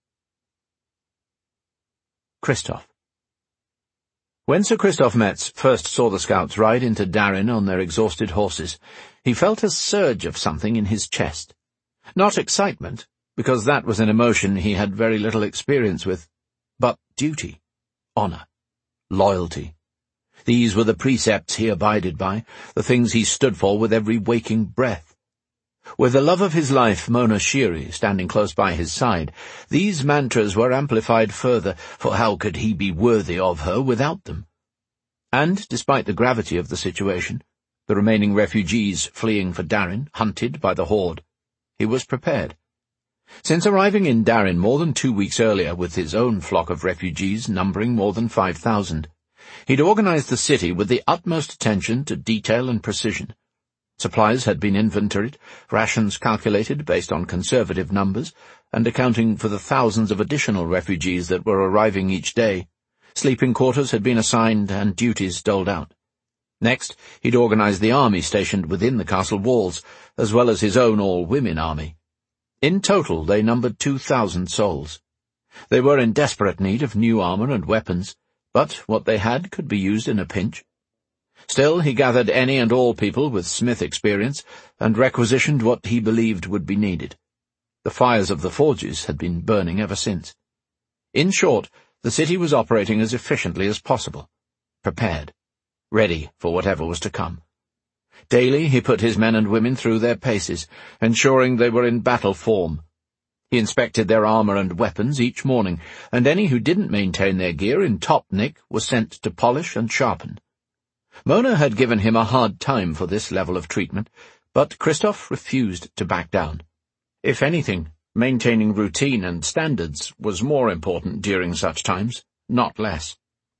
Kristoff. When Sir Kristoff Metz first saw the scouts ride into Darin on their exhausted horses, he felt a surge of something in his chest. Not excitement, because that was an emotion he had very little experience with, but duty, honour, loyalty. These were the precepts he abided by, the things he stood for with every waking breath. With the love of his life, Mona Sheary, standing close by his side, these mantras were amplified further, for how could he be worthy of her without them? And, despite the gravity of the situation, the remaining refugees fleeing for Darin, hunted by the horde, he was prepared. Since arriving in Darin more than two weeks earlier with his own flock of refugees numbering more than five thousand, he'd organized the city with the utmost attention to detail and precision. Supplies had been inventoried, rations calculated based on conservative numbers, and accounting for the thousands of additional refugees that were arriving each day. Sleeping quarters had been assigned and duties doled out. Next, he'd organized the army stationed within the castle walls, as well as his own all-women army. In total, they numbered two thousand souls. They were in desperate need of new armor and weapons, but what they had could be used in a pinch. Still, he gathered any and all people with smith experience and requisitioned what he believed would be needed. The fires of the forges had been burning ever since. In short, the city was operating as efficiently as possible, prepared, ready for whatever was to come. Daily he put his men and women through their paces, ensuring they were in battle form. He inspected their armor and weapons each morning, and any who didn't maintain their gear in top nick was sent to polish and sharpen. Mona had given him a hard time for this level of treatment, But Christophe refused to back down. If anything, maintaining routine and standards was more important during such times, not less.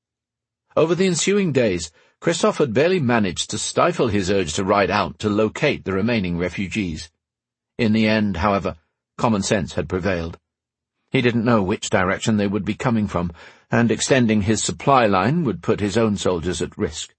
Over the ensuing days, Christophe had barely managed to stifle his urge to ride out to locate the remaining refugees. In the end, however, common sense had prevailed. He didn't know which direction they would be coming from, and extending his supply line would put his own soldiers at risk.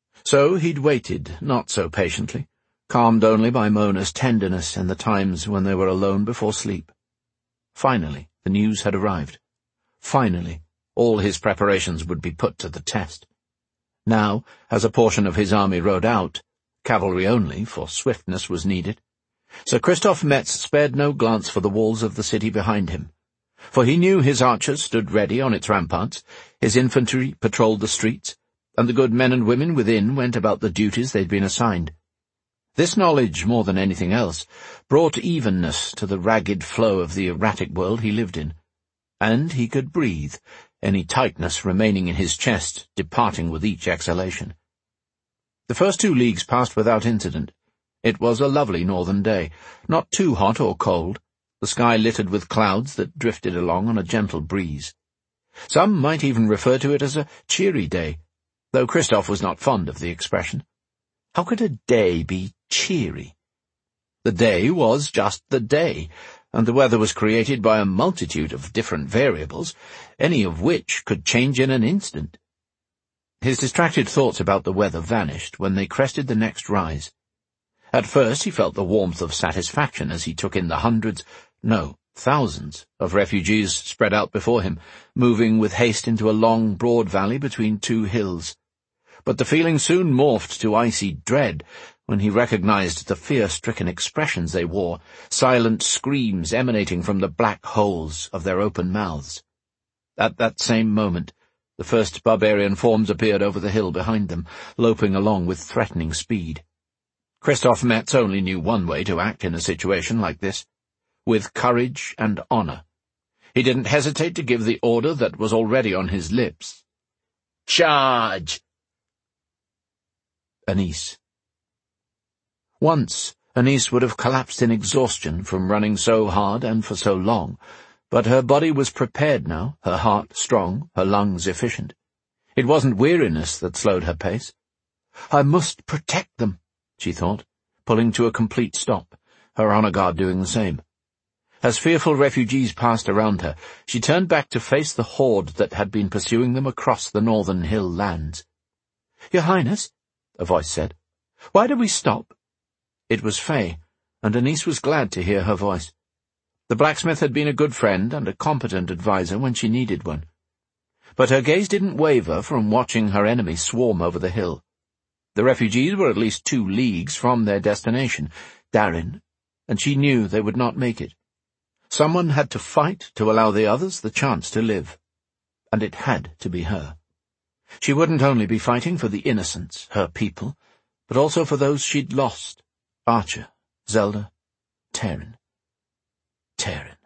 So he'd waited, not so patiently, calmed only by Mona's tenderness in the times when they were alone before sleep. Finally, the news had arrived. Finally, all his preparations would be put to the test. Now, as a portion of his army rode out, cavalry only, for swiftness was needed, Sir Christophe Metz spared no glance for the walls of the city behind him, for he knew his archers stood ready on its ramparts, his infantry patrolled the streets, and the good men and women within went about the duties they'd been assigned. This knowledge, more than anything else, brought evenness to the ragged flow of the erratic world he lived in, and he could breathe, any tightness remaining in his chest departing with each exhalation. The first two leagues passed without incident. It was a lovely northern day, not too hot or cold, the sky littered with clouds that drifted along on a gentle breeze. Some might even refer to it as a cheery day, though Christophe was not fond of the expression. How could a day be cheery? The day was just the day, and the weather was created by a multitude of different variables, any of which could change in an instant. His distracted thoughts about the weather vanished when they crested the next rise. At first he felt the warmth of satisfaction as he took in the hundreds, no, thousands, of refugees spread out before him, moving with haste into a long, broad valley between two hills. But the feeling soon morphed to icy dread when he recognized the fear-stricken expressions they wore, silent screams emanating from the black holes of their open mouths. At that same moment, the first barbarian forms appeared over the hill behind them, loping along with threatening speed. Christophe Metz only knew one way to act in a situation like this, with courage and honor. He didn't hesitate to give the order that was already on his lips. "Charge!" Anise. Once, Anise would have collapsed in exhaustion from running so hard and for so long, but her body was prepared now, her heart strong, her lungs efficient. It wasn't weariness that slowed her pace. "I must protect them," she thought, pulling to a complete stop, her honor guard doing the same. As fearful refugees passed around her, she turned back to face the horde that had been pursuing them across the northern hill lands. "Your Highness," a voice said, "why do we stop?" It was Fay, and Anise was glad to hear her voice. The blacksmith had been a good friend and a competent adviser when she needed one. But her gaze didn't waver from watching her enemy swarm over the hill. The refugees were at least two leagues from their destination, Darin, and she knew they would not make it. Someone had to fight to allow the others the chance to live, and it had to be her. She wouldn't only be fighting for the innocents, her people, but also for those she'd lost, Archer, Zelda, Tairn. Tairn.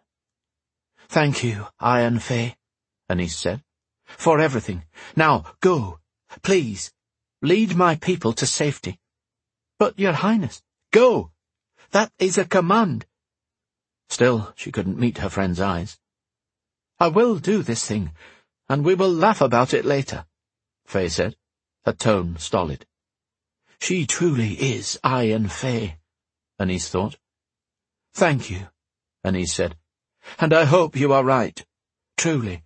"Thank you, Iron Fay," Anise said, "for everything. Now, go, please. Lead my people to safety." "But, Your Highness, go! That is a command." Still, she couldn't meet her friend's eyes. "I will do this thing, and we will laugh about it later," Fay said, her tone stolid. She truly is Iron Fay, Anise thought. "Thank you," Anise said, "and I hope you are right. Truly."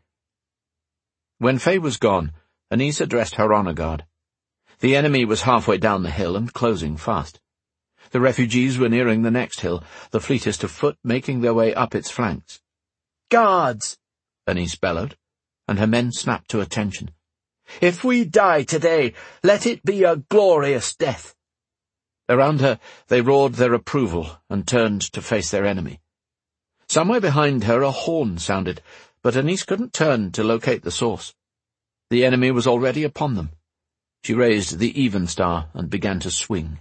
When Fay was gone, Anise addressed her honor guard. The enemy was halfway down the hill and closing fast. The refugees were nearing the next hill, the fleetest of foot making their way up its flanks. "Guards!" Anise bellowed, and her men snapped to attention. "If we die today, let it be a glorious death." Around her, they roared their approval and turned to face their enemy. Somewhere behind her a horn sounded, but Anise couldn't turn to locate the source. The enemy was already upon them. She raised the even star and began to swing.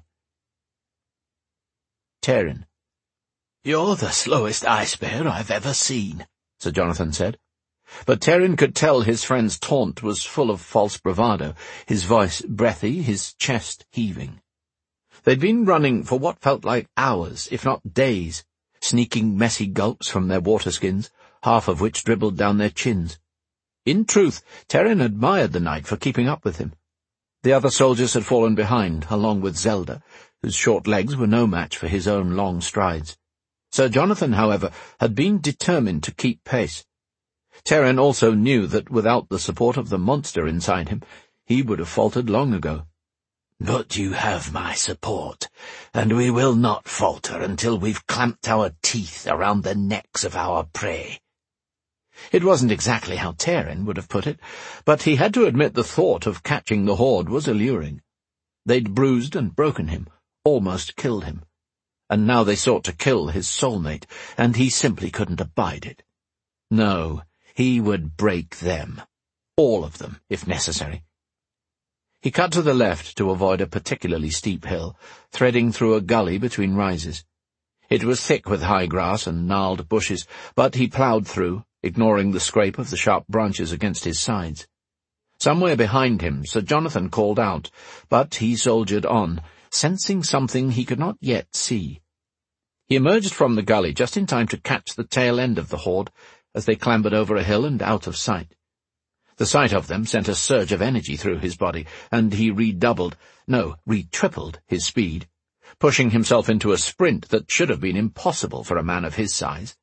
Tairn. "You're the slowest ice-bear I've ever seen," Sir Jonathan said. But Tairn could tell his friend's taunt was full of false bravado, his voice breathy, his chest heaving. They'd been running for what felt like hours, if not days, sneaking messy gulps from their water-skins, half of which dribbled down their chins. In truth, Terin admired the knight for keeping up with him. The other soldiers had fallen behind, along with Zelda, whose short legs were no match for his own long strides. Sir Jonathan, however, had been determined to keep pace. Terin also knew that without the support of the monster inside him, he would have faltered long ago. "But you have my support, and we will not falter until we've clamped our teeth around the necks of our prey." It wasn't exactly how Terin would have put it, but he had to admit the thought of catching the horde was alluring. They'd bruised and broken him, almost killed him. And now they sought to kill his soulmate, and he simply couldn't abide it. No, he would break them. All of them, if necessary. He cut to the left to avoid a particularly steep hill, threading through a gully between rises. It was thick with high grass and gnarled bushes, but he ploughed through, ignoring the scrape of the sharp branches against his sides. Somewhere behind him, Sir Jonathan called out, but he soldiered on, sensing something he could not yet see. He emerged from the gully just in time to catch the tail end of the horde as they clambered over a hill and out of sight. The sight of them sent a surge of energy through his body, and he redoubled, no, re-tripled his speed, pushing himself into a sprint that should have been impossible for a man of his size.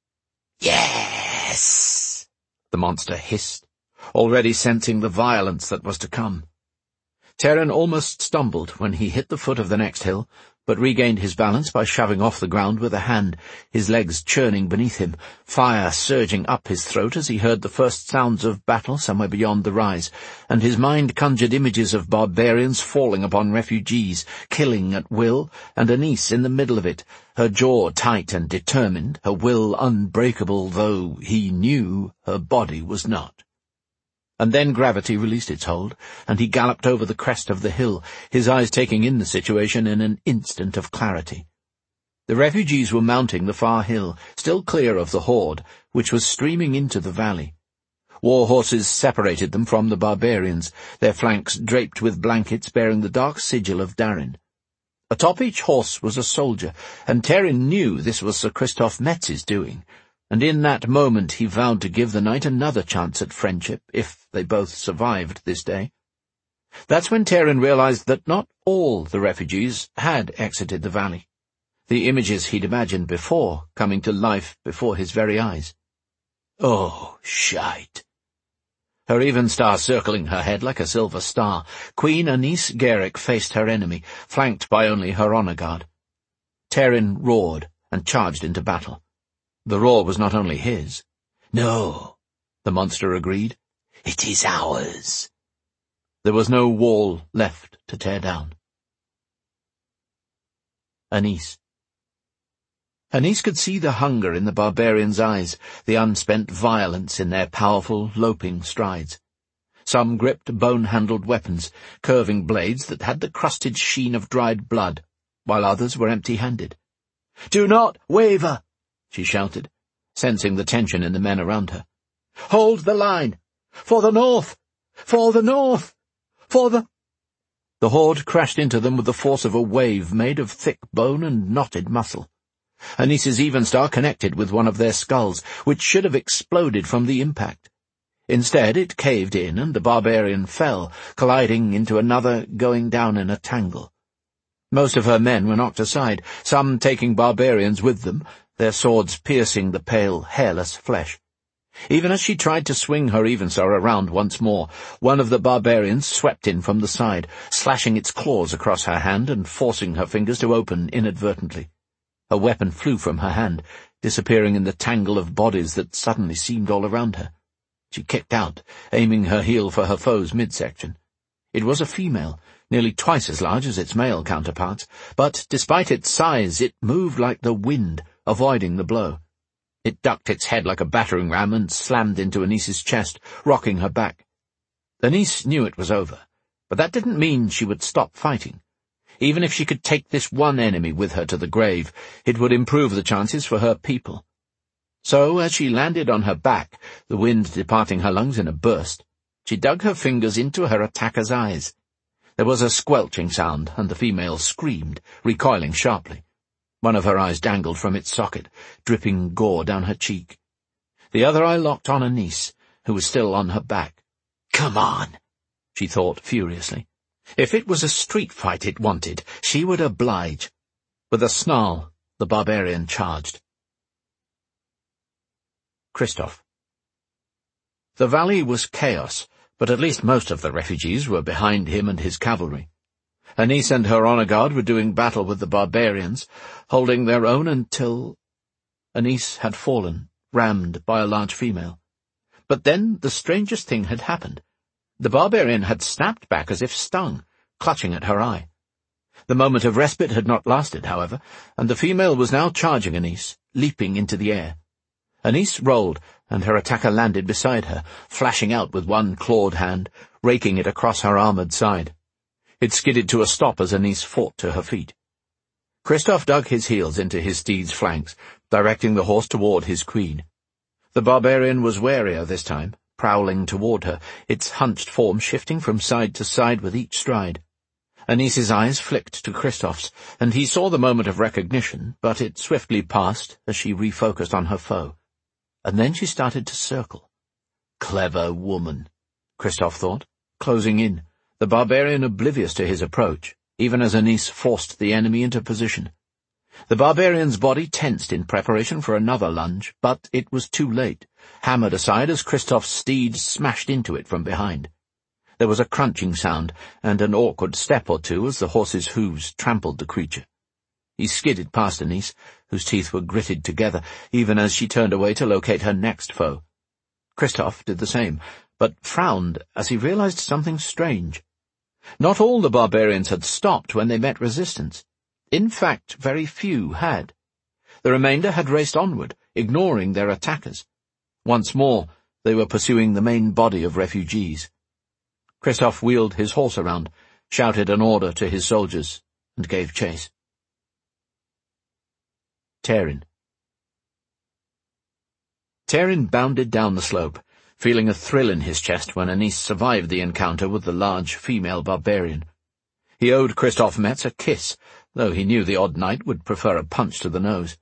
"Yes!" the monster hissed, already sensing the violence that was to come. Terin almost stumbled when he hit the foot of the next hill, but regained his balance by shoving off the ground with a hand, his legs churning beneath him, fire surging up his throat as he heard the first sounds of battle somewhere beyond the rise, and his mind conjured images of barbarians falling upon refugees, killing at will, and Anise in the middle of it, her jaw tight and determined, her will unbreakable, though he knew her body was not. And then gravity released its hold, and he galloped over the crest of the hill, his eyes taking in the situation in an instant of clarity. The refugees were mounting the far hill, still clear of the horde, which was streaming into the valley. War horses separated them from the barbarians, their flanks draped with blankets bearing the dark sigil of Darin. Atop each horse was a soldier, and Terin knew this was Sir Christoph Metz's doing, and in that moment he vowed to give the knight another chance at friendship, if they both survived this day. That's when Terin realized that not all the refugees had exited the valley, the images he'd imagined before coming to life before his very eyes. Oh, shite! Her even star circling her head like a silver star, Queen Anise Garrick faced her enemy, flanked by only her honor guard. Terin roared and charged into battle. The roar was not only his. "No," the monster agreed. "It is ours." There was no wall left to tear down. Anise. Anise could see the hunger in the barbarians' eyes, the unspent violence in their powerful, loping strides. Some gripped bone-handled weapons, curving blades that had the crusted sheen of dried blood, while others were empty-handed. "Do not waver!" she shouted, sensing the tension in the men around her. "Hold the line! For the north! For the north! For the—" The horde crashed into them with the force of a wave made of thick bone and knotted muscle. Anise's Evenstar connected with one of their skulls, which should have exploded from the impact. Instead, it caved in, and the barbarian fell, colliding into another, going down in a tangle. Most of her men were knocked aside, some taking barbarians with them, their swords piercing the pale, hairless flesh. Even as she tried to swing her Evenstar around once more, one of the barbarians swept in from the side, slashing its claws across her hand and forcing her fingers to open inadvertently. Her weapon flew from her hand, disappearing in the tangle of bodies that suddenly seemed all around her. She kicked out, aiming her heel for her foe's midsection. It was a female, nearly twice as large as its male counterparts, but despite its size it moved like the wind, avoiding the blow. It ducked its head like a battering ram and slammed into Anise's chest, rocking her back. Anise knew it was over, but that didn't mean she would stop fighting. Even if she could take this one enemy with her to the grave, it would improve the chances for her people. So, as she landed on her back, the wind departing her lungs in a burst, she dug her fingers into her attacker's eyes. There was a squelching sound, and the female screamed, recoiling sharply. One of her eyes dangled from its socket, dripping gore down her cheek. The other eye locked on Anise, who was still on her back. "Come on," she thought furiously. If it was a street fight it wanted, she would oblige. With a snarl, the barbarian charged. Kristoff. The valley was chaos, but at least most of the refugees were behind him and his cavalry. Anise and her honor guard were doing battle with the barbarians, holding their own until... Anise had fallen, rammed by a large female. But then the strangest thing had happened. The barbarian had snapped back as if stung, clutching at her eye. The moment of respite had not lasted, however, and the female was now charging Anise, leaping into the air. Anise rolled, and her attacker landed beside her, flashing out with one clawed hand, raking it across her armored side. It skidded to a stop as Anise fought to her feet. Kristoff dug his heels into his steed's flanks, directing the horse toward his queen. The barbarian was warier this time, prowling toward her, its hunched form shifting from side to side with each stride. Anise's eyes flicked to Kristoff's, and he saw the moment of recognition, but it swiftly passed as she refocused on her foe. And then she started to circle. Clever woman, Kristoff thought, closing in, the barbarian oblivious to his approach, even as Anise forced the enemy into position. The barbarian's body tensed in preparation for another lunge, but it was too late, hammered aside as Kristoff's steed smashed into it from behind. There was a crunching sound, and an awkward step or two as the horse's hooves trampled the creature. He skidded past Anise, whose teeth were gritted together, even as she turned away to locate her next foe. Kristoff did the same, but frowned as he realized something strange. Not all the barbarians had stopped when they met resistance. In fact, very few had. The remainder had raced onward, ignoring their attackers. Once more, they were pursuing the main body of refugees. Kristoff wheeled his horse around, shouted an order to his soldiers, and gave chase. Taerin. Taerin bounded down the slope, feeling a thrill in his chest when Anise survived the encounter with the large female barbarian. He owed Kristoff Metz a kiss, though he knew the odd knight would prefer a punch to the nose.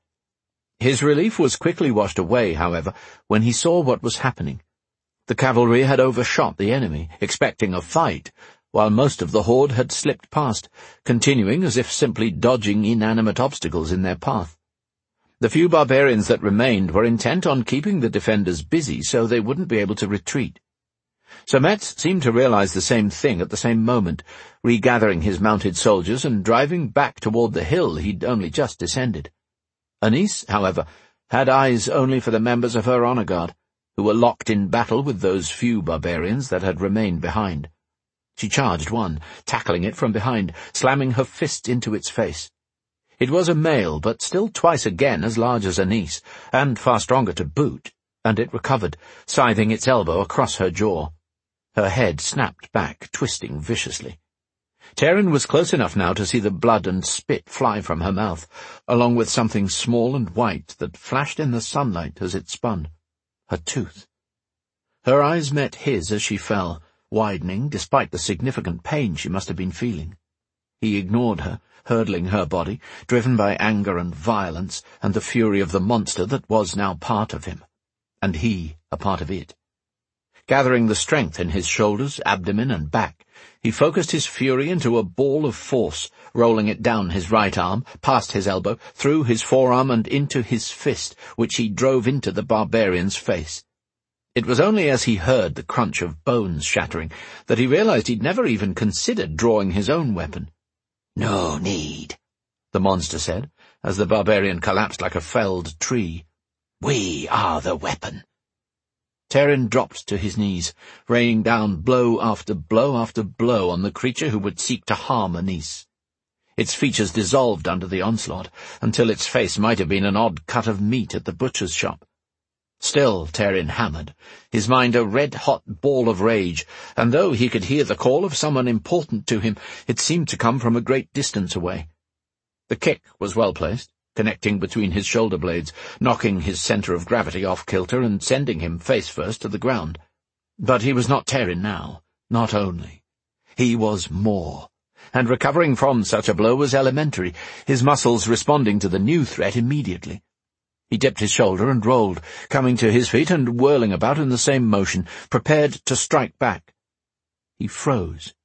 His relief was quickly washed away, however, when he saw what was happening. The cavalry had overshot the enemy, expecting a fight, while most of the horde had slipped past, continuing as if simply dodging inanimate obstacles in their path. The few barbarians that remained were intent on keeping the defenders busy so they wouldn't be able to retreat. Sir Metz seemed to realize the same thing at the same moment, regathering his mounted soldiers and driving back toward the hill he'd only just descended. Anise, however, had eyes only for the members of her honor guard, who were locked in battle with those few barbarians that had remained behind. She charged one, tackling it from behind, slamming her fist into its face. It was a male, but still twice again as large as Anise, and far stronger to boot, and it recovered, scything its elbow across her jaw. Her head snapped back, twisting viciously. Taerin was close enough now to see the blood and spit fly from her mouth, along with something small and white that flashed in the sunlight as it spun. Her tooth. Her eyes met his as she fell, widening despite the significant pain she must have been feeling. He ignored her, hurdling her body, driven by anger and violence and the fury of the monster that was now part of him, and he a part of it. Gathering the strength in his shoulders, abdomen, and back, he focused his fury into a ball of force, rolling it down his right arm, past his elbow, through his forearm and into his fist, which he drove into the barbarian's face. It was only as he heard the crunch of bones shattering that he realized he'd never even considered drawing his own weapon. "No need," the monster said, as the barbarian collapsed like a felled tree. "We are the weapon." Taerin dropped to his knees, raining down blow after blow after blow on the creature who would seek to harm Anise. Its features dissolved under the onslaught, until its face might have been an odd cut of meat at the butcher's shop. Still Taerin hammered, his mind a red-hot ball of rage, and though he could hear the call of someone important to him, it seemed to come from a great distance away. The kick was well placed, connecting between his shoulder blades, knocking his center of gravity off kilter and sending him face-first to the ground. But he was not Taerin now, not only. He was more, and recovering from such a blow was elementary, his muscles responding to the new threat immediately. He dipped his shoulder and rolled, coming to his feet and whirling about in the same motion, prepared to strike back. He froze,